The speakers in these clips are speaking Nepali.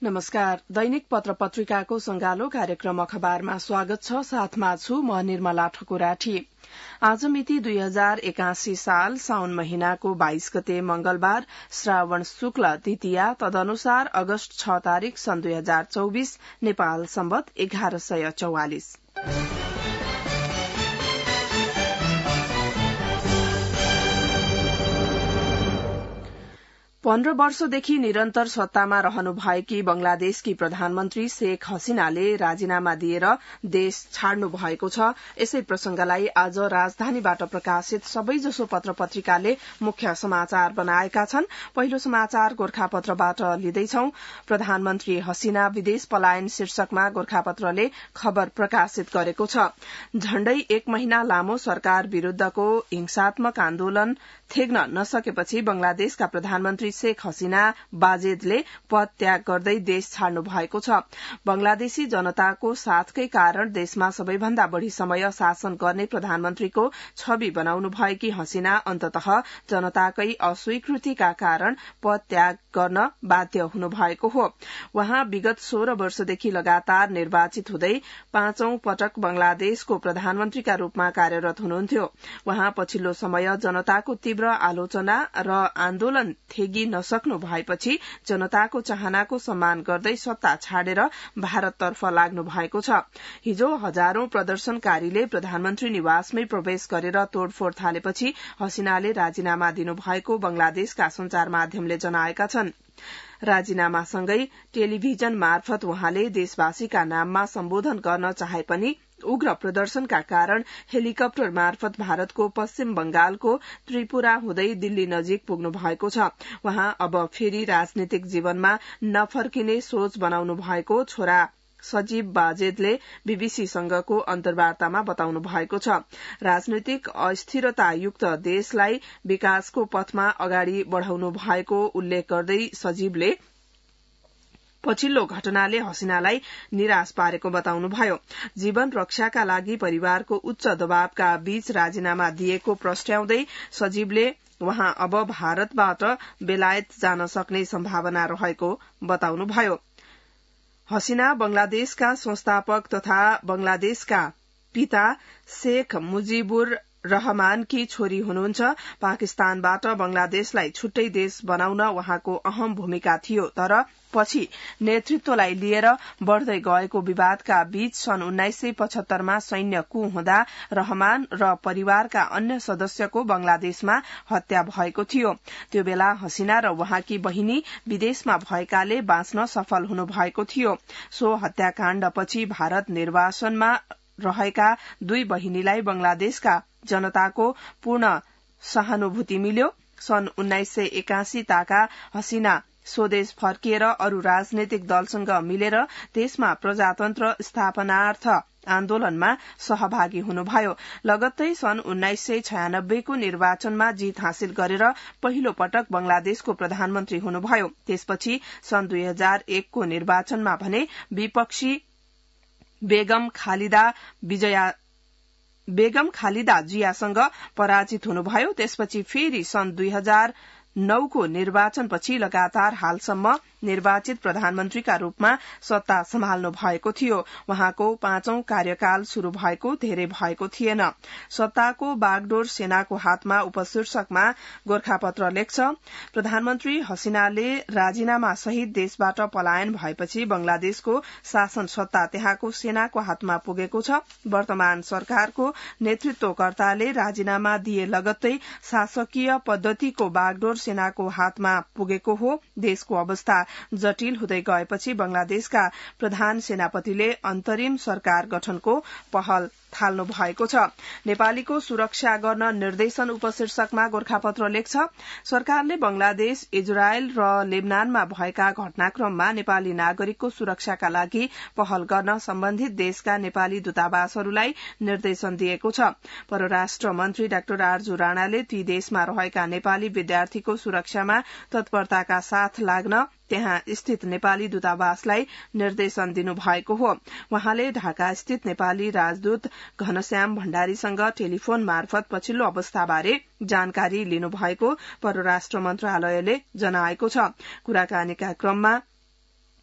नमस्कार। दैनिक पत्र पत्रिकाको संगालो कार्यक्रम अखबारमा स्वागत छ। साथमा छु म निर्मला ठकुराठी। आज मिति 2081 साल साउन महिनाको 22 गते मंगलबार, श्रावण शुक्ल द्वितीया, तदनुसार अगस्त 6 तारिक सन् 2024, नेपाल सम्वत 1144। 15 वर्षदेखि निरन्तर सत्तामा रहनुभएकी बंगलादेशकी प्रधानमन्त्री शेख हसीनाले राजीनामा दिएर देश छाड्नु भएको छ। यसै प्रसंगलाई आज राजधानीबाट प्रकाशित सबैजसो पत्र पत्रिकाले मुख्य समाचार बनाएका छन्। पहिलो समाचार गोर्खापत्रबाट लिँदैछौ। प्रधानमन्त्री हसीना विदेश पलायन शीर्षकमा गोर्खापत्रले खबर प्रकाशित गरेको छ। झण्डै 1 महिना लामो सरकार विरूद्धको हिंसात्मक आन्दोलन थेग्न नसकेपछि बंगलादेशका प्रधानमन्त्री शेख हसीना बाजेदले पद त्याग गर्दै देश छाड्नु भएको छ। बंगलादेशी जनताको साथकै कारण देशमा सबैभन्दा बढ़ी समय शासन गर्ने प्रधानमन्त्रीको छवि बनाउनु भएकी हसीना अन्ततः जनताकै अस्वीकृतिका कारण पद त्याग गर्न बाध्य हुनु भएको हो। वहाँ विगत 16 वर्षदेखि लगातार निर्वाचित हुँदै 5औं पटक बंगलादेशको प्रधानमन्त्रीका रूपमा कार्यरत हुनुहुन्थ्यो। वहाँ पछिल्लो समय जनताको तीव्र आलोचना र आन्दोलन थेगी नसक्नु भएपछि जनताको चाहनाको सम्मान गर्दै सत्ता छाडेर भारततर्फ लाग्नु भएको छ। हिजो हजारौं प्रदर्शनकारीले प्रधानमन्त्री निवासमै प्रवेश गरेर तोड़फोड़ थालेपछि हसीनाले राजीनामा दिनुभएको बंगलादेशका संचार माध्यमले जनाएका छन्। राजीनामासँगै टेलिभिजन मार्फत वहाँले देशवासीका नाममा सम्बोधन गर्न चाहे पनि उग्र प्रदर्शनका कारण हेलिकप्टर मार्फत भारतको पश्चिम बंगालको त्रिपुरा हुँदै दिल्ली नजिक पुग्नु भएको छ। वहाँ अब फेरि राजनीतिक जीवनमा नफर्किने सोच बनाउनु भएको छोरा सजीव बाजेदले बीबीसीसँगको अन्तर्वार्तामा बताउनु भएको छ। राजनैतिक अस्थिरतायुक्त देशलाई विकासको पथमा अगाडि बढ़ाउनु भएको उल्लेख गर्दै सजीवले पछिल्लो घटनाले हसीनालाई निराश पारेको बताउनुभयो। जीवन रक्षाका लागि परिवारको उच्च दबावका बीच राजीनामा दिएको प्रस्ट्याउँदै सजीवले वहाँ अब भारतबाट बेलायत जान सक्ने सम्भावना रहेको बताउनुभयो। हसीना बंगलादेशका संस्थापक तथा बंगलादेशका पिता शेख मुजिबुर रहमानकी छोरी हुनुहुन्छ। पाकिस्तानबाट बंगलादेशलाई छुट्टै देश बनाउन वहाँको अहम भूमिका थियो, तर पछि नेतृत्वलाई लिएर बढ़दै गएको विवादका बीच सन् 1975 मा सैन्य कू हुँदा रहमान र परिवारका अन्य सदस्यको बंगलादेशमा हत्या भएको थियो। त्यो बेला हसीना र वहाँकी बहिनी विदेशमा भएकाले बाँच्न सफल हुनु भएको थियो। सो हत्याकाण्डपछि भारत निर्वासनमा रहेका दुई बहिनीलाई बंगलादेशका जनताको पूर्ण सहानुभूति मिल्यो। सन् 1981 ताका हसीना स्वदेश फर्किएर अरू राजनैतिक दलसँग मिलेर देशमा प्रजातन्त्र स्थापनार्थ आन्दोलनमा सहभागी हुनुभयो। लगत्तै सन् 1996 को निर्वाचनमा जीत हासिल गरेर पहिलो पटक बंगलादेशको प्रधानमन्त्री हुनुभयो। त्यसपछि सन् 2001 को निर्वाचनमा भने विपक्षी बेगम खालिदा जियासँग पराजित हुनुभयो। त्यसपछि फेरि सन् 2009 को निर्वाचनपछि लगातार हालसम्म निर्वाचित प्रधानमन्त्रीका रूपमा सत्ता सम्हाल्नु भएको थियो। वहाँको 5औं कार्यकाल शुरू भएको धेरै भएको थिएन। सत्ताको बागडोर सेनाको हातमा उपशीर्षकमा गोर्खापत्र लेख्छ। प्रधानमन्त्री हसीनाले राजीनामा सहित देशबाट पलायन भएपछि बंगलादेशको शासन सत्ता त्यहाँको सेनाको हातमा पुगेको छ। वर्तमान सरकारको नेतृत्वकर्ताले राजीनामा दिए लगत्तै शासकीय पद्धतिको बागडोर सेनाको हातमा पुगेको हो। देशको अवस्था जटिल हुँदै गएपछि बंगलादेशका प्रधान सेनापतिले अन्तरिम सरकार गठनको पहल थाल्नु भएको छ। नेपालीको सुरक्षा गर्न निर्देशन उपशीर्षकमा गोर्खापत्र लेख्छ। सरकारले बंगलादेश, इजरायल र लेबनानमा भएका घटनाक्रममा नेपाली नागरिकको सुरक्षाका लागि पहल गर्न सम्बन्धित देशका नेपाली दूतावासहरूलाई निर्देशन दिएको छ। परराष्ट्र मन्त्री डाक्टर आरजू राणाले ती देशमा रहेका नेपाली विद्यार्थीको सुरक्षामा तत्परताका साथ लाग्न त्यहाँ स्थित नेपाली दूतावासलाई निर्देशन दिनुभएको हो। वहाँले ढाका स्थित नेपाली राजदूत घनश्याम भण्डारीसँग टेलिफोन मार्फत पछिल्लो अवस्थाबारे जानकारी लिनुभएको परराष्ट्र मन्त्रालयले जनाएको छ। कुराकानीका क्रममा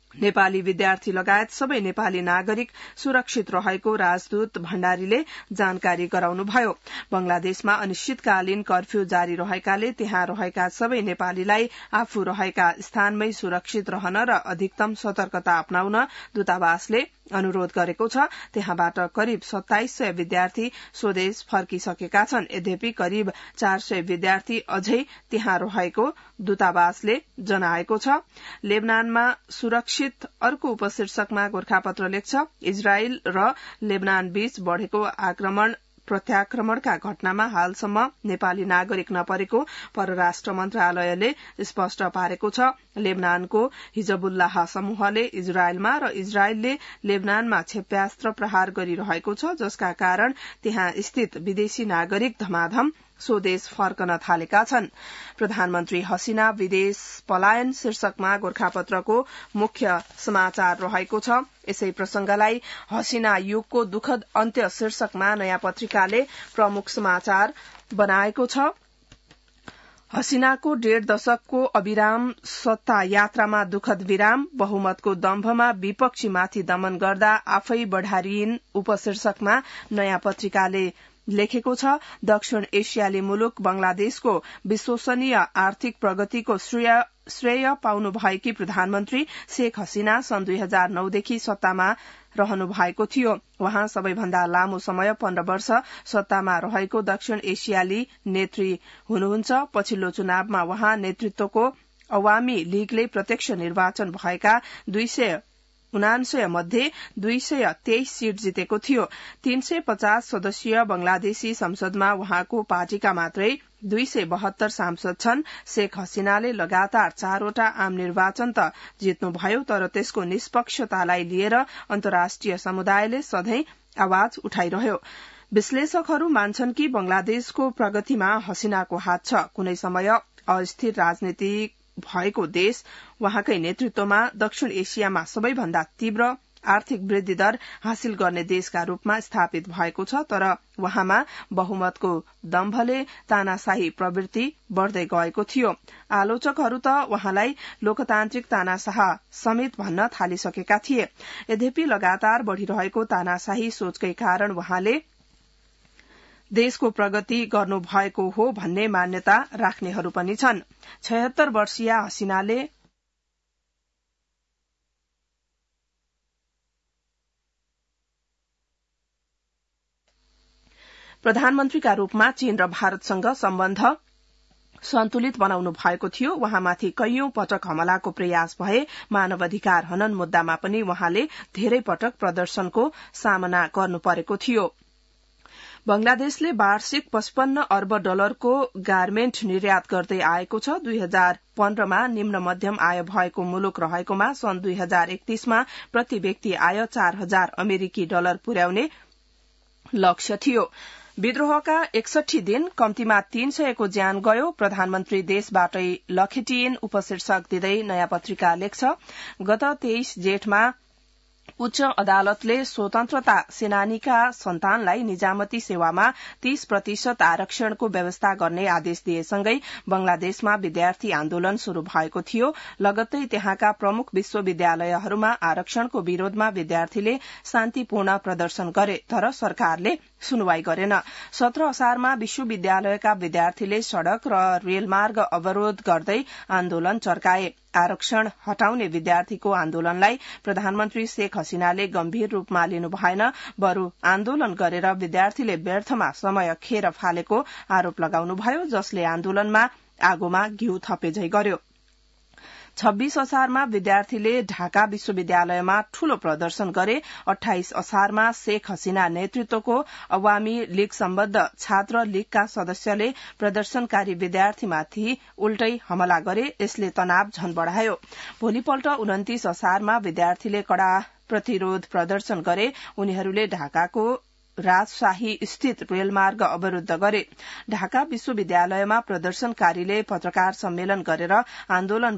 नेपाली विद्यार्थी लगायत सबै नेपाली नागरिक सुरक्षित रहेको राजदूत भण्डारीले जानकारी गराउनुभयो। बंगलादेशमा अनिश्चितकालीन कर्फ्यू जारी रहेकाले त्यहाँ रहेका सबै नेपालीलाई आफू रहेका स्थानमै सुरक्षित रहन र अधिकतम सतर्कता अपनाउन दूतावासले अनुरोध गरेको छ। त्यहाँबाट करिब 2700 विद्यार्थी स्वदेश फर्किसकेका छन्। यद्यपि करिब 400 विद्यार्थी अझै त्यहाँ रहेको दूतावासले जनाएको छ। लेबनानमा सुरक्षित अर्को उपशीर्षकमा गोर्खापत्र लेख्छ, इजरायल र लेबनान बीच बढ़ेको आक्रमण प्रत्याक्रमणका घटनामा हालसम्म नेपाली नागरिक नपरेको परराष्ट्र मन्त्रालयले स्पष्ट पारेको छ। लेबनानको हिजबुल्लाह समूहले इजरायलमा र इजरायलले लेबनानमा क्षेप्यास्त्र प्रहार गरिरहेको छ, जसका कारण त्यहाँ स्थित विदेशी नागरिक धमाधम स्वदेश फर्कन थालेका छन्। प्रधानमन्त्री हसीना विदेश पलायन शीर्षकमा गोर्खापत्रको मुख्य समाचार रहेको छ। यसै प्रसंगलाई हसीना युगको दुखद अन्त्य शीर्षकमा नयाँ पत्रिकाले प्रमुख समाचार बनाएको छ। हसीनाको 1.5 दशकको अविराम सत्ता यात्रामा दुखद विराम, बहुमतको दम्भमा विपक्षीमाथि दमन गर्दा आफै बढ़ारिइन उपशीर्षकमा नयाँ पत्रिकाले लेखेको छ। दक्षिण एशियाली मुलुक बंगलादेशको विश्वसनीय आर्थिक प्रगतिको श्रेय पाउनु भएकी प्रधानमन्त्री शेख हसीना सन् 2009 देखि सत्तामा रहनु भएको थियो। वहाँ सबैभन्दा लामो समय 15 वर्ष सत्तामा रहेको दक्षिण एशियाली नेत्री हुनुहुन्छ। पछिल्लो चुनावमा वहाँ नेतृत्वको अवामी लीगले प्रत्यक्ष निर्वाचन भएका 279 मध्ये 223 सीट जितेको थियो। 350 सदस्यीय बंगलादेशी संसदमा वहाँको पार्टीका मात्रै 272 सांसद छन्। शेख हसीनाले लगातार 4वटा आम निर्वाचन त जित्नुभयो, तर त्यसको निष्पक्षतालाई लिएर अन्तर्राष्ट्रिय समुदायले सधैं आवाज उठाइरह्यो। विश्लेषकहरू मान्छन् कि बंगलादेशको प्रगतिमा हसीनाको हात छ। कुनै समय अस्थिर राजनीतिक भएको देश वहाँकै नेतृत्वमा दक्षिण एशियामा सबैभन्दा तीव्र आर्थिक वृद्धि दर हासिल गर्ने देशका रूपमा स्थापित भएको छ, तर वहाँमा बहुमतको दम्भले तानाशाही प्रवृत्ति बढ़दै गएको थियो। आलोचकहरू त वहाँलाई लोकतान्त्रिक तानाशाह समेत भन्न थालिसकेका थिए। यद्यपि लगातार बढ़िरहेको तानाशाही सोचकै कारण वहाँले देशको प्रगति गर्नु भएको हो भन्ने मान्यता राख्नेहरू पनि छन्। 76 वर्षीय हसीनाले प्रधानमन्त्रीका रूपमा चीन र भारतसँग सम्बन्ध सन्तुलित बनाउनु भएको थियो। वहाँमाथि कैयौं पटक हमलाको प्रयास भए। मानवाधिकार हनन मुद्दामा पनि वहाँले धेरै पटक प्रदर्शनको सामना गर्नु परेको थियो। बंगलादेशले वार्षिक 55 अर्ब डलरको गार्मेन्ट निर्यात गर्दै आएको छ। 2015मा निम्न मध्यम आय भएको मुलुक रहेकोमा सन् 2031मा प्रति व्यक्ति आय 4000 अमेरिकी डलर पुर्याउने लक्ष्य थियो। विद्रोहका 61 दिन कम्तीमा 300 को ज्यान गयो। प्रधानमन्त्री देशबाटै लखेटिएन उपशीर्षक दिँदै नयाँ पत्रिका लेख्छ, गत 23 जेठमा उच्च अदालतले स्वतन्त्रता सेनानीका सन्तानलाई निजामती सेवामा 30% आरक्षणको व्यवस्था गर्ने आदेश दिएसँगै बंगलादेशमा विद्यार्थी आन्दोलन शुरू भएको थियो। लगत्तै त्यहाँका प्रमुख विश्वविद्यालयहरूमा आरक्षणको विरोधमा विद्यार्थीले शान्तिपूर्ण प्रदर्शन गरे, तर सरकारले सुनवाई गरेन। 17 असारमा विश्वविद्यालयका विद्यार्थीले सड़क र रेलमार्ग अवरोध गर्दै आन्दोलन चर्काए। आरक्षण हटाउने विद्यार्थीको आन्दोलनलाई प्रधानमन्त्री शेख हसीनाले गम्भीर रूपमा लिनु भएन, बरू आन्दोलन गरेर विद्यार्थीले व्यर्थमा समय खेर फालेको आरोप लगाउनुभयो, जसले आन्दोलनमा आगोमा घिउ थपेझै गर्यो। 26 असारमा विद्यार्थीले ढाका विश्वविद्यालयमा ठूलो प्रदर्शन गरे। 28 असारमा शेख हसीना नेतृत्वको अवामी लीग सम्बद्ध छात्र लीगका सदस्यले प्रदर्शनकारी विद्यार्थीमाथि उल्टै हमला गरे। यसले तनाव झन बढ़ायो। भोलिपल्ट 29 असारमा विद्यार्थीले कड़ा प्रतिरोध प्रदर्शन गरे। उनीहरूले ढाकाको राजशाही स्थित रेलमार्ग अवरूद्ध गरे। ढाका विश्वविद्यालयमा प्रदर्शनकारीले पत्रकार सम्मेलन गरेर आन्दोलन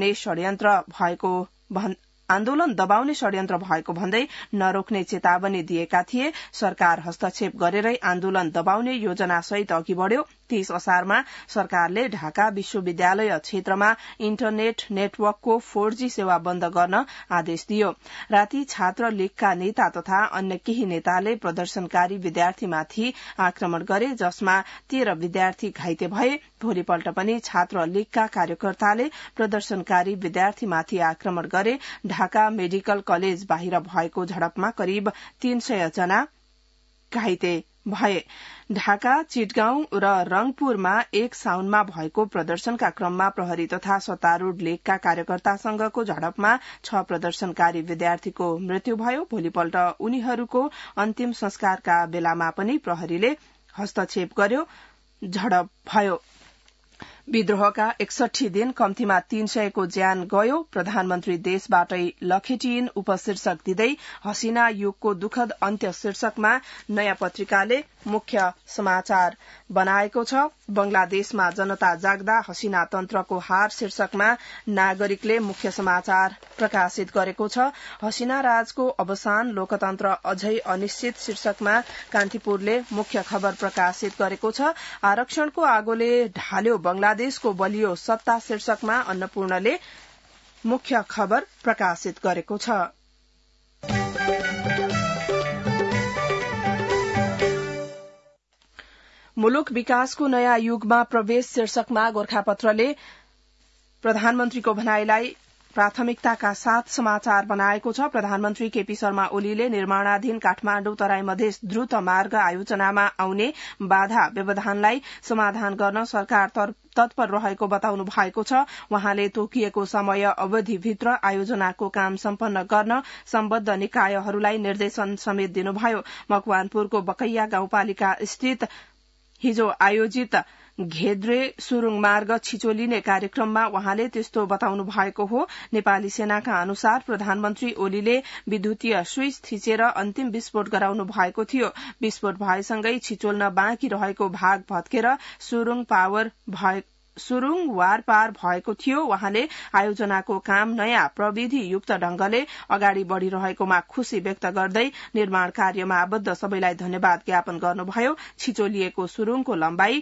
दबाउने षड्यन्त्र भएको भन्दै नरोक्ने चेतावनी दिएका थिए। सरकार हस्तक्षेप गरेरै आन्दोलन दबाउने योजनासहित अघि बढ़्यो। 30 असारमा सरकारले ढाका विश्वविद्यालय क्षेत्रमा इन्टरनेट नेटवर्कको 4G सेवा बन्द गर्न आदेश दियो। राति छात्र लीगका नेता तथा अन्य केही नेताले प्रदर्शनकारी विद्यार्थीमाथि आक्रमण गरे, जसमा 13 विद्यार्थी घाइते भए। भोलिपल्ट पनि छात्र लीगका कार्यकर्ताले प्रदर्शनकारी विद्यार्थीमाथि आक्रमण गरे। ढाका मेडिकल कलेज बाहिर भएको झडपमा करिब 300 जना घाइते भए। ढाका, चिटगाउँ र रंगपुरमा 1 साउनमा भएको प्रदर्शनका क्रममा प्रहरी तथा सत्तारूढ़ लीगका कार्यकर्तासँगको झडपमा 6 प्रदर्शनकारी विद्यार्थीको मृत्यु भयो। भोलिपल्ट उनीहरूको अन्तिम संस्कारका बेलामा पनि प्रहरीले हस्तक्षेप गर्यो, झडप भयो। विद्रोहका 61 दिन, कम्तीमा 300 को ज्यान गयो। प्रधानमन्त्री देशबाटै लखेटिइन् उपशीर्षक दिँदै हसीना युगको दुखद अन्त्य शीर्षकमा नयाँ पत्रिकाले मुख्य समाचार बनाएको छ। बंगलादेशमा जनता जाग्दा हसीना तन्त्रको हार शीर्षकमा नागरिकले मुख्य समाचार प्रकाशित गरेको छ। हसीना राजको अवसान, लोकतन्त्र अझै अनिश्चित शीर्षकमा कान्तिपुरले मुख्य खबर प्रकाशित गरेको छ। आरक्षणको आगोले ढाल्यो बंगलादेशको बलियो सत्ता शीर्षकमा अन्नपूर्णले मुख्य खबर प्रकाशित गरेको छ। मुलुक विकासको नयाँ युगमा प्रवेश शीर्षकमा गोरखापत्रले प्रधानमन्त्रीको भनाईलाई प्राथमिकताका साथ समाचार बनाएको छ। प्रधानमन्त्री केपी शर्मा ओलीले निर्माणाधीन काठमाण्डु तराई मधेस द्रुत मार्ग आयोजनामा आउने बाधा व्यवधानलाई समाधान गर्न सरकार तत्पर रहेको बताउनु भएको छ। वहाँले तोकिएको समय अवधिभित्र आयोजनाको काम सम्पन्न गर्न सम्बद्ध निकायहरूलाई निर्देशन समेत दिनुभयो। मकवानपुरको बकैया गाउँपालिका स्थित हिजो आयोजित घेद्रे सुरुङ मार्ग छिचोलिने कार्यक्रममा वहाँले त्यस्तो बताउनु भएको हो। नेपाली सेनाका अनुसार प्रधानमन्त्री ओलीले विद्युतीय स्विच थिचेर अन्तिम विस्फोट गराउनु भएको थियो। विस्फोट भएसँगै छिचोल्न बाँकी रहेको भाग भत्केर सुरुङ वार पार भएको थियो। वहाँले आयोजनाको काम नयाँ प्रविधि युक्त ढंगले अगाडि बढ़िरहेकोमा खुशी व्यक्त गर्दै निर्माण कार्यमा आबद्ध सबैलाई धन्यवाद ज्ञापन गर्नुभयो। छिचोलिएको सुरुङको लम्बाई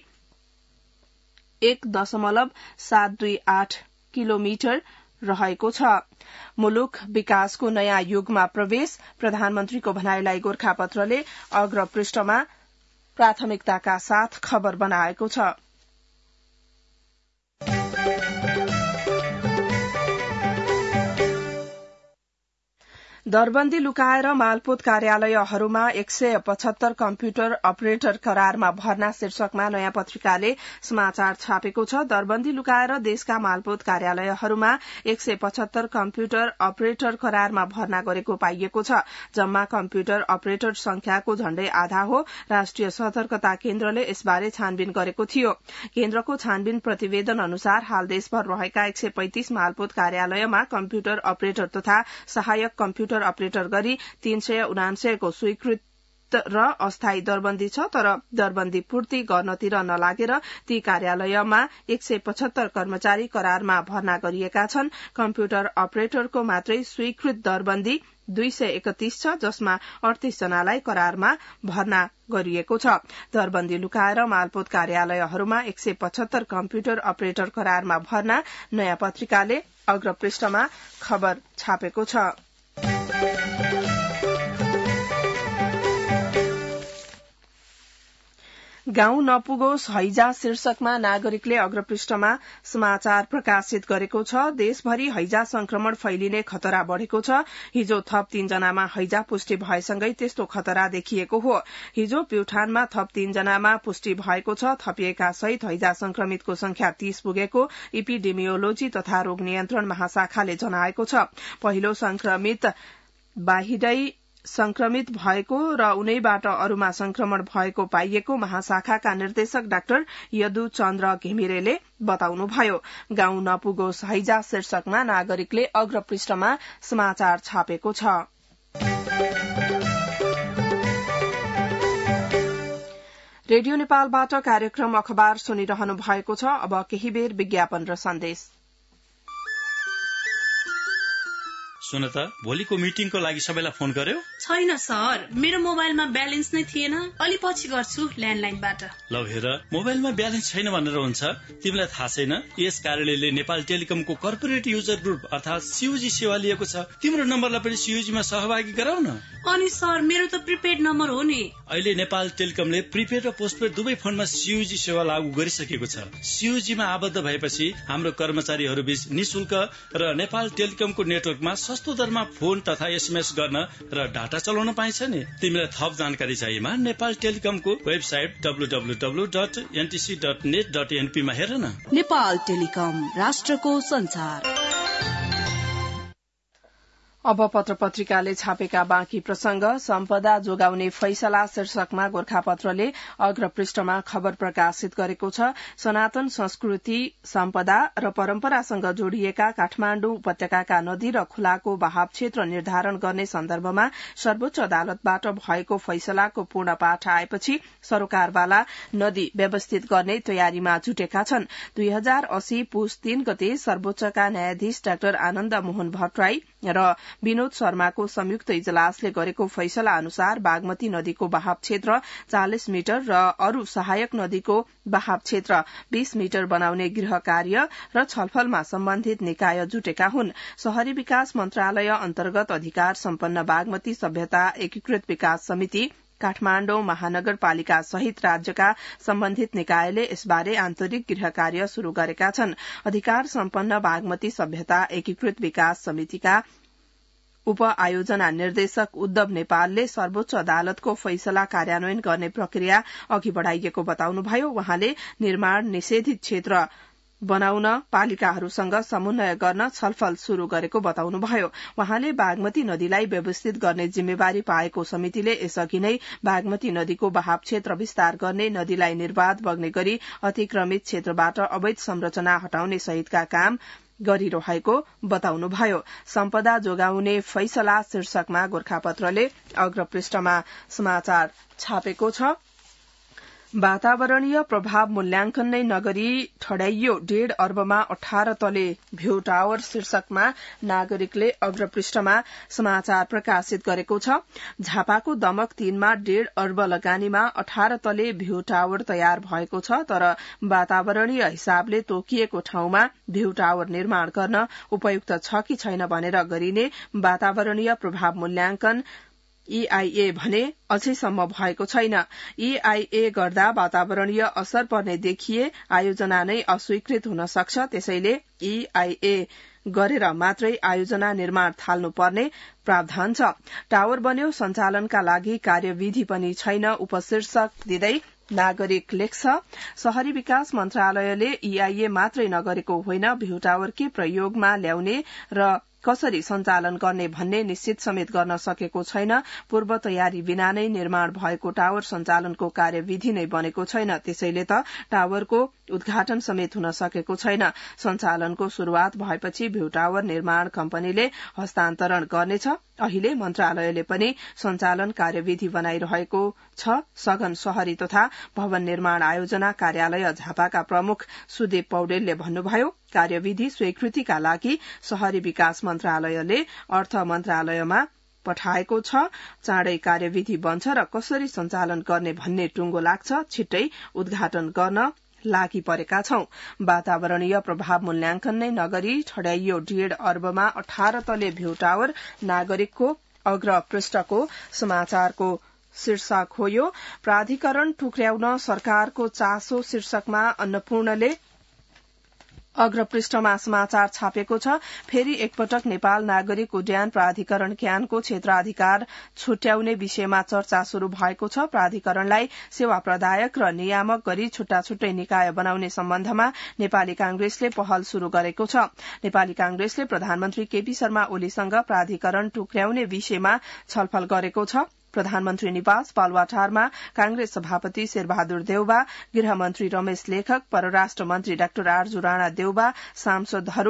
1.728 किलोमिटर रहेको छ। मुलुक विकासको नयाँ युगमा प्रवेश, प्रधानमन्त्रीको भनाईलाई गोरखापत्रले अग्र पृष्ठमा प्राथमिकताका साथ खबर बनाएको छ। दरबन्दी लुकाएर मालपोत कार्यालयहरूमा 175 कम्प्युटर अपरेटर करारमा भर्ना शीर्षकमा नयाँ पत्रिकाले समाचार छापेको छ। दरबन्दी लुकाएर देशका मालपोत कार्यालयहरूमा 175 कम्प्युटर अपरेटर करारमा भर्ना गरेको पाइएको छ। जम्मा कम्प्युटर अपरेटर संख्याको झण्डै आधा हो। राष्ट्रिय सतर्कता केन्द्रले यसबारे छानबिन गरेको थियो। केन्द्रको छानबिन प्रतिवेदन अनुसार हाल देशभर रहेका 135 मालपोत कार्यालयमा कम्प्युटर अपरेटर तथा सहायक कम्प्युटर अपरेटर गरी 379 को स्वीकृत र अस्थायी दरबन्दी छ। तर दरबन्दी पूर्ति गर्नतिर नलागेर ती कार्यालयमा 175 कर्मचारी करारमा भर्ना गरिएका छन्। कम्प्युटर अपरेटरको मात्रै स्वीकृत दरबन्दी 231 छ, जसमा 38 जनालाई करारमा भर्ना गरिएको छ। दरबन्दी लुकाएर मालपोत कार्यालयहरूमा 175 कम्प्युटर अपरेटर करारमा भर्ना नयाँ पत्रिकाले अग्र पृष्ठमा खबर छापेको छ। गाउँ नपुगोस् हैजा शीर्षकमा नागरिकले अग्रपृष्ठमा समाचार प्रकाशित गरेको छ। देशभरि हैजा संक्रमण फैलिने खतरा बढ़ेको छ। हिजो थप 3 जनामा हैजा पुष्टि भएसँगै त्यस्तो खतरा देखिएको हो। हिजो प्युठानमा थप 3 जनामा पुष्टि भएको छ। थपिएका सहित हैजा संक्रमितको संख्या 30 पुगेको इपिडेमियोलोजी तथा रोग नियन्त्रण महाशाखाले जनाएको छ। पहिलो संक्रमित बाहिरै संक्रमित भएको र उनैबाट अरूमा संक्रमण भएको पाइएको महाशाखाका निर्देशक डाक्टर यदु चन्द्र घिमिरेले बताउनुभयो। गाउँ नपुगोस् हैजा शीर्षकमा नागरिकले अग्र पृष्ठमा समाचार छापेको छ। रेडियो नेपालबाट कार्यक्रम अखबार सुनिरहनु भएको छ। अब केही बेर विज्ञापन र सन्देश। सुन त, भोलिको मिटिङको लागि सबैलाई फोन गर्यो? छैन सर, मेरो मोबाइलमा ब्यालेन्स नै थिएन। अलि पछि गर्छु ल्यान्डलाइनबाट। ल हेर, मोबाइलमा ब्यालेन्स छैन भनेर हुन्छ? तिमीलाई थाहा छैन यस कार्यालयले नेपाल टेलिकमको कर्पोरेट युजर ग्रुप अर्थात सीयूजी सेवा लिएको छ। तिम्रो नम्बरलाई पनि सीयूजीमा सहभागी गराउ न। अनि सर, मेरो त प्रिपेड नम्बर हो नि। अहिले नेपाल टेलिकमले प्रिपेड र पोस्टपेड दुवै फोनमा सीयूजी सेवा लागू गरिसकेको छ। सीयूजीमा आबद्ध भएपछि हाम्रो कर्मचारीहरू बीच निशुल्क र नेपाल टेलिकमको नेटवर्कमा सस्तो दरमा फोन तथा एसएमएस गर्न र डाटा चलाउन पाइन्छ नि। तिमीलाई थप जानकारी चाहिएमा नेपाल टेलिकमको वेबसाइट www.ntc.net.np मा हेर न। नेपाल टेलिकम, राष्ट्रको संचार। अब पत्र पत्रिकाले छापेका बाँकी प्रसंग। सम्पदा जोगाउने फैसला शीर्षकमा गोर्खापत्रले अग्रपृष्ठमा खबर प्रकाशित गरेको छ। सनातन संस्कृति, सम्पदा र परम्परासँग जोडिएका काठमाण्डु उपत्यकाका नदी र खुलाको बहाव क्षेत्र निर्धारण गर्ने सन्दर्भमा सर्वोच्च अदालतबाट भएको फैसलाको पूर्ण पाठ आएपछि सरोकारवाला नदी व्यवस्थित गर्ने तयारीमा जुटेका छन्। 2080 पुस 3 गते सर्वोच्चका न्यायाधीश डाक्टर आनन्द मोहन भट्टराई र विनोद शर्माको संयुक्त इजलासले गरेको फैसला अनुसार बागमती नदीको बहाव क्षेत्र 40 मिटर र अरू सहायक नदीको बहाव क्षेत्र 20 मिटर बनाउने गृह कार्य र छलफलमा सम्बन्धित निकाय जुटेका हुन्। शहरी विकास मन्त्रालय अन्तर्गत अधिकार सम्पन्न बागमती सभ्यता एकीकृत विकास समिति, काठमाण्डु महानगरपालिका सहित राज्यका सम्बन्धित निकायले यसबारे आन्तरिक गृह कार्य शुरू गरेका छन्। अधिकार सम्पन्न बागमती सभ्यता एकीकृत विकास समितिका उप आयोजना निर्देशक उद्धव नेपालले सर्वोच्च अदालतको फैसला कार्यान्वयन गर्ने प्रक्रिया अघि बढ़ाइएको बताउनुभयो। वहाँले निर्माण निषेधित क्षेत्र बनाउन पालिकाहरूसँग समन्वय गर्न छलफल शुरू गरेको बताउनुभयो। वहाँले बागमती नदीलाई व्यवस्थित गर्ने जिम्मेवारी पाएको समितिले यसअघि नै बागमती नदीको बहाव क्षेत्र विस्तार गर्ने, नदीलाई निर्वाध बग्ने गरी अतिक्रमित क्षेत्रबाट अवैध संरचना हटाउने सहितका काम गरिरहेको बताउनुभयो। सम्पदा जोगाउने फैसला शीर्षकमा गोर्खापत्रले अग्रपृष्ठमा समाचार छापेको छ। वातावरणीय प्रभाव मूल्याङ्कन नै नगरी ठड्याइयो 1.5 अर्बमा 18 तले भ्यू टावर शीर्षकमा नागरिकले अग्रपृष्ठमा समाचार प्रकाशित गरेको छ। झापाको दमक 3 मा 1.5 अर्ब लगानीमा 18 तले भ्यू टावर तयार भएको छ, तर वातावरणीय हिसाबले तोकिएको ठाउँमा भ्यू टावर निर्माण गर्न उपयुक्त छ कि छैन भनेर गरिने वातावरणीय प्रभाव मूल्याङ्कन EIA भने अझैसम्म भएको छैन। EIA गर्दा वातावरणीय असर पर्ने देखिए आयोजना नै अस्वीकृत हुन सक्छ। त्यसैले EIA गरेर मात्रै आयोजना निर्माण थाल्नुपर्ने प्रावधान छ। टावर बन्यो, सञ्चालनका लागि कार्यविधि पनि छैन, उपशीर्षक दिँदै नागरिक लेख्छ। शहरी विकास मन्त्रालयले EIA मात्रै नगरेको होइन, भ्यू टावर के प्रयोगमा ल्याउने र कसरी सञ्चालन गर्ने भन्ने निश्चित समेत गर्न सकेको छैन। पूर्व तयारी बिना नै निर्माण भएको टावर सञ्चालनको कार्यविधि नै बनेको छैन। त्यसैले त टावरको उद्घाटन समेत हुन सकेको छैन। सञ्चालनको शुरूआत भएपछि भ्यू टावर निर्माण कम्पनीले हस्तान्तरण गर्नेछ। अहिले मन्त्रालयले पनि सञ्चालन कार्यविधि बनाइरहेको छ। सघन शहरी तथा भवन निर्माण आयोजना कार्यालय झापाका प्रमुख सुदेव पौडेलले भन्नुभयो, कार्यविधि स्वीकृतिका लागि शहरी विकास मन्त्रालयले अर्थ मन्त्रालयमा पठाएको छ। चाँडै कार्यविधि बन्छ र कसरी सञ्चालन गर्ने भन्ने टुङ्गो लाग्छ। छिट्टै उद्घाटन गर्न लागि परेका छौं। वातावरणीय प्रभाव मूल्याङ्कन नै नगरी ठड्याइयो 1.5 अर्बमा 18 तले भ्यू टावर, नागरिकको अग्र पृष्ठको समाचारको शीर्षक हो यो। प्राधिकरण टुक्र्याउन सरकारको चासो शीर्षकमा अन्नपूर्णले अग्रपृष्ठमा समाचार छापेको छ। फेरि एकपटक नेपाल नागरिक उड्डयन प्राधिकरण क्यानको क्षेत्राधिकार छुट्याउने विषयमा चर्चा शुरू भएको छ। प्राधिकरणलाई सेवा प्रदायक र नियामक गरी छुट्टा छुट्टै निकाय बनाउने सम्बन्धमा नेपाली कांग्रेसले पहल शुरू गरेको छ। नेपाली कांग्रेसले प्रधानमन्त्री केपी शर्मा ओलीसँग प्राधिकरण टुक्र्याउने विषयमा छलफल गरेको छ। प्रधानमन्त्री निवास बालुवाटारमा कांग्रेस सभापति शेरबहादुर देउबा, गृहमन्त्री रमेश लेखक, परराष्ट्र मन्त्री डाक्टर आरजू राणा देउबा, सांसदहरू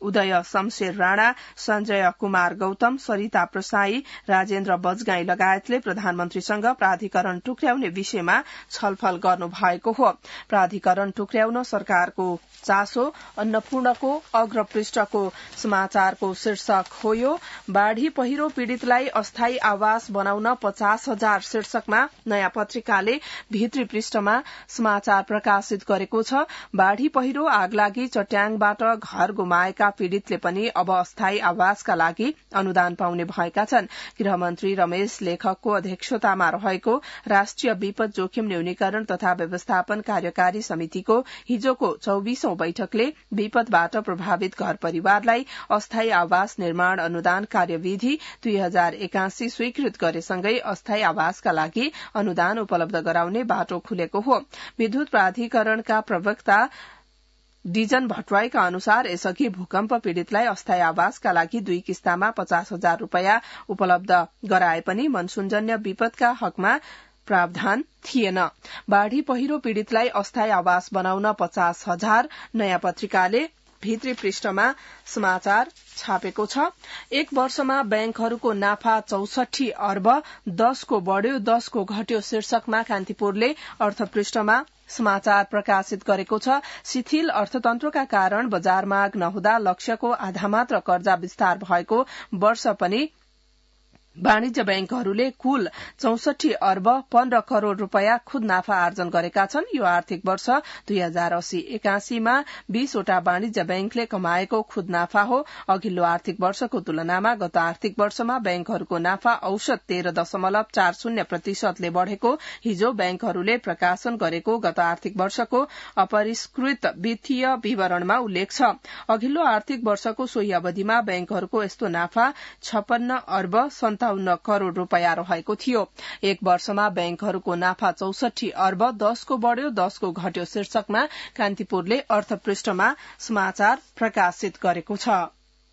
उदय शमशेर राणा, संजय कुमार गौतम, सरिता प्रसाई, राजेन्द्र बजगाई लगायतले प्रधानमन्त्रीसँग प्राधिकरण टुक्र्याउने विषयमा छलफल गर्नु भएको हो। प्राधिकरण टुक्र्याउन सरकारको चासो। अन्नपूर्णको अग्रपृष्ठको समाचारको शीर्षक हो यो। बाढ़ी पहिरो पीड़ितलाई अस्थायी आवास बनाउन 50,000 शीर्षकमा नयाँ पत्रिकाले भित्री पृष्ठमा समाचार प्रकाशित गरेको छ। बाढ़ी पहिरो, आगलागी, चट्याङबाट घर गुमाएका पीड़ितले पनि अब अस्थायी आवासका लागि अनुदान पाउने भएका छन्। गृहमन्त्री रमेश लेखकको अध्यक्षतामा रहेको राष्ट्रिय विपद जोखिम न्यूनीकरण तथा व्यवस्थापन कार्यकारी समितिको हिजोको 24औं बैठकले विपदबाट प्रभावित घर परिवारलाई अस्थायी आवास निर्माण अनुदान कार्यविधि 2081 स्वीकृत गरेसँगै अस्थायी आवासका लागि अनुदान उपलब्ध गराउने बाटो खुलेको हो। विद्युत प्राधिकरणका प्रवक्ता डिजन भट्टराईका अनुसार यसअघि भूकम्प पीड़ितलाई अस्थायी आवासका लागि 2 किस्तामा 50,000 रूपियाँ उपलब्ध गराए पनि मनसूनजन्य विपदका हकमा प्रावधान थिएन। बाढ़ी पहिरो पीड़ितलाई अस्थायी आवास बनाउन 50,000 नयाँ पत्रिकाले भित्री पृष्ठमा समाचार छापेको छ। एक वर्षमा बैंकहरूको नाफा 64 अर्ब, 10 को बढ़्यो 10 को घट्यो शीर्षकमा कान्तिपुरले अर्थपृष्ठमा समाचार प्रकाशित गरेको छ। शिथिल अर्थतन्त्रका कारण बजार माग नहुँदा लक्ष्यको आधा मात्र कर्जा विस्तार भएको वर्ष पनि वाणिज्य बैंकहरूले कुल 64 अर्ब 15 करोड़ रूपियाँ खुद नाफा आर्जन गरेका छन्। यो आर्थिक वर्ष 2080-81 मा 20 वटा वाणिज्य बैंकले कमाएको खुद नाफा हो। अघिल्लो आर्थिक वर्षको तुलनामा गत आर्थिक वर्षमा बैंकहरूको नाफा औसत 13.40% ले बढ़ेको हिजो बैंकहरूले प्रकाशन गरेको गत आर्थिक वर्षको अपरिष्कृत वित्तीय विवरणमा उल्लेख छ। अघिल्लो आर्थिक वर्षको सोही अवधिमा बैंकहरूको यस्तो नाफा 56 अर्ब 57 करोड़ रूपियाँ रहेको थियो। एक वर्षमा बैंकहरूको नाफा 64 अर्ब, 10 को बढ़्यो 10 को घट्यो शीर्षकमा कान्तिपुरले अर्थपृष्ठमा समाचार प्रकाशित गरेको छ।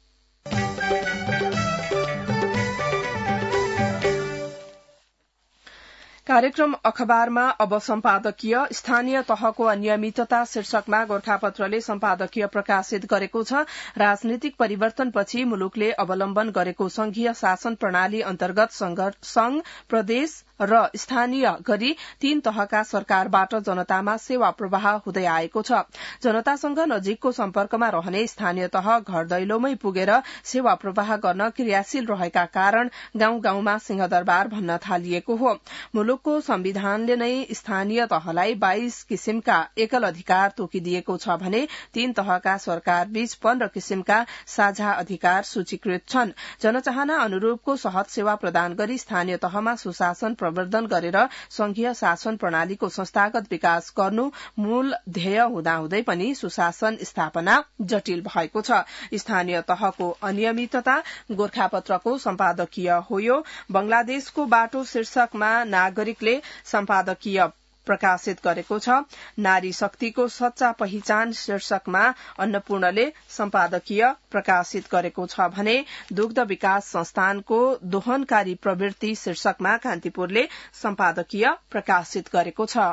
कार्यक्रम अखबारमा अब सम्पादकीय स्थानीय तहको अनियमितता शीर्षकमा गोरखापत्रले सम्पादकीय प्रकाशित गरेको छ। राजनीतिक परिवर्तनपछि मुलुकले अवलम्बन गरेको संघीय शासन प्रणाली अन्तर्गत संघ, प्रदेश र स्थानीय गरी 3 तहका सरकारबाट जनतामा सेवा प्रवाह हुँदै आएको छ। जनतासँग नजिकको सम्पर्कमा रहने स्थानीय तह घर दैलोमै पुगेर सेवा प्रवाह गर्न क्रियाशील रहेका कारण गाउँ गाउँमा सिंहदरबार भन्न थालिएको हो। मुलुकको संविधानले नै स्थानीय तहलाई 22 किसिमका एकल अधिकार तोकिदिएको छ भने 3 तहका सरकार बीच 15 किसिमका साझा अधिकार सूचीकृत छन्। जनचाहना अनुरूपको सहज सेवा प्रदान गरी स्थानीय तहमा सुशासन प्रवर्धन गरेर संघीय शासन प्रणालीको संस्थागत विकास गर्नु मूल ध्येय हुँदाहुँदै पनि सुशासन स्थापना जटिल भएको छ। स्थानीय तहको अनियमितता गोरखापत्रको सम्पादकीय हो यो। बंगलादेशको बाटो शीर्षकमा नागरिकले सम्पादकीय प्रकाशित गरेको छ। नारी शक्तिको सच्चा पहिचान शीर्षकमा अन्नपूर्णले सम्पादकीय प्रकाशित गरेको छ भने दुग्ध विकास संस्थानको दोहनकारी प्रवृत्ति शीर्षकमा कान्तिपुरले सम्पादकीय प्रकाशित गरेको छ।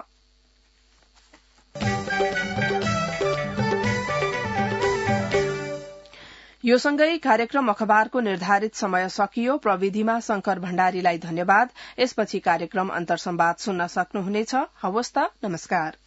यो सँगै कार्यक्रम अखबारको निर्धारित समय सकियो। प्रविधिमा शंकर भण्डारीलाई धन्यवाद। यसपछि कार्यक्रम अन्तर्संवाद सुन्न सक्नुहुनेछ। हवस् त, नमस्कार।